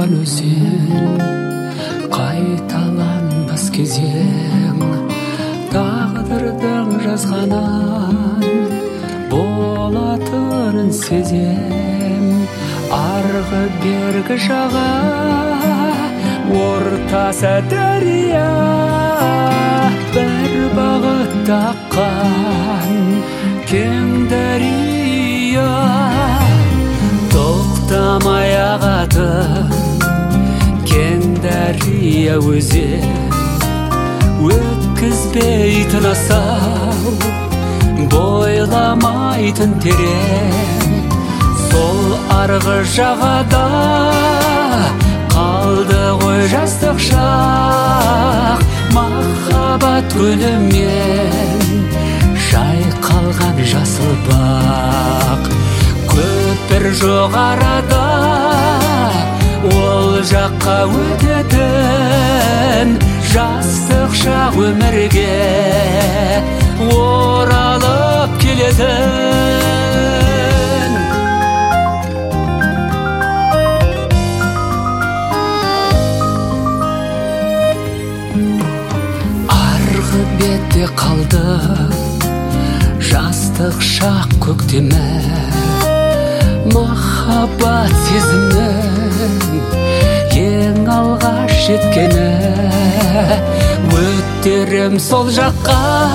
аққан өзен, қайталанбас кезең, тағдырдың жазғанын болатынын сезем. Арғы бергі жағы ортасы дария, бір бағытта аққан кең дария. Тоқтамай ағатын кең дария өзен, өткізбейтін асау, бойламайтын терең. Сол арғы жағада қалды ғой жастық шақ, махаббат гүлімен жайқалған жасыл бақ. Көпір жоқ арада, ол жаққа өтетін жастық шақ өмірге оралып келетін. Арғы бетте қалды жастық шақ көктемі, махаббат сезімнің ең алғаш жеткені. Өттерім сол жаққа,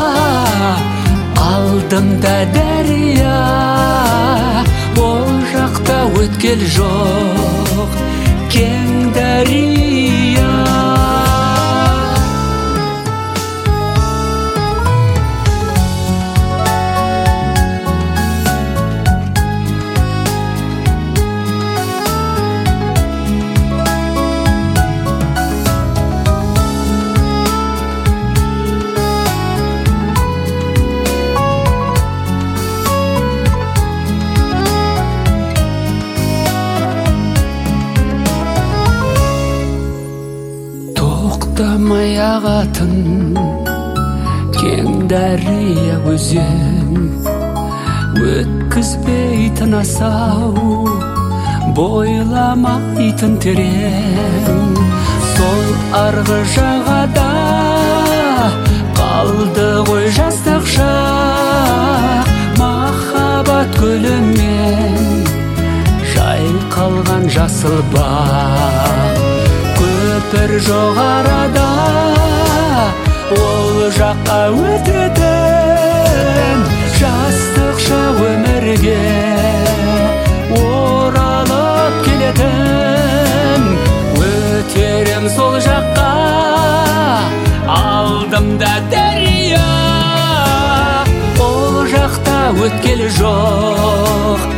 алдымда дария, ол жақта өткел жоқ кең дария. Тоқтамай ағатын кең дария өзен, өткізбейтін асау, бойламайтын терең. Сол арғы жағада қалды ғой жастық шақ, махаббат гүлімен жайқалған жасыл бақ. Көпір жоқ арада, ол жаққа өтетін жастық шақ өмірге оралып келетін. Өтерем сол жаққа, алдымда дария, ол жақта өткел жоқ